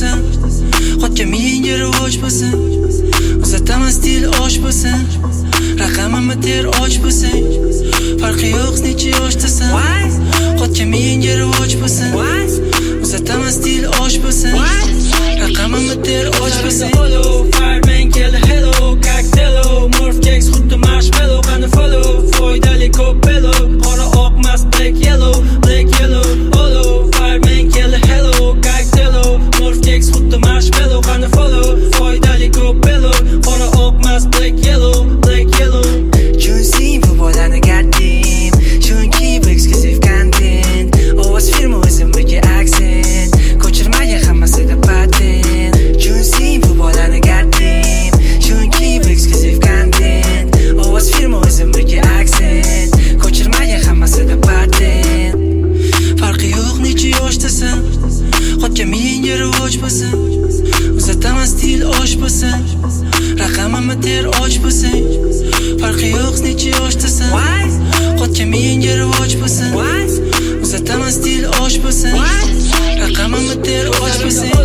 desam, xodga menga rivoj bo'lsin. Uzataman stil osh bo'lsin, raqamimni ter och bo'lsin. Farqi yo'q necha yoshdasan, xodga menga rivoj bo'lsin. Uzataman stil osh bo'lsin, raqamimni ter och bo'lsin. Fireman keldi hello, cocktailo, morph cakes xuddi marshmallow. Qani follow, foydali ko'p pelo, qora oqmas black yellow, black yellow. Hello, fireman keldi hello, cocktailo, morph cakes xuddi marshmallow. Qani follow, foydali ko'p pelo, qora oqmas black yellow, black yellow. Chunki bu bolani gatdim, chunki bu exclusive content. Ovoz firma o'zimdagi accent, ko'chirmagan hammasida patent. Chunki bu bolani gatdim, chunki bu exclusive content. Ovoz firma o'zimdagi accent, ko'chirmagan hammasida patent. Farqi yo'q necha yoshdasan, xodga menga rivoj bo'lsin. Uzataman stil osh bo'lsin, raqamimni ter och bo'lsin. Farqi yo'q necha yoshdasan, xodga menga rivoj bo'lsin. Uzataman stil osh bo'lsin, raqamimni ter och bo'lsin.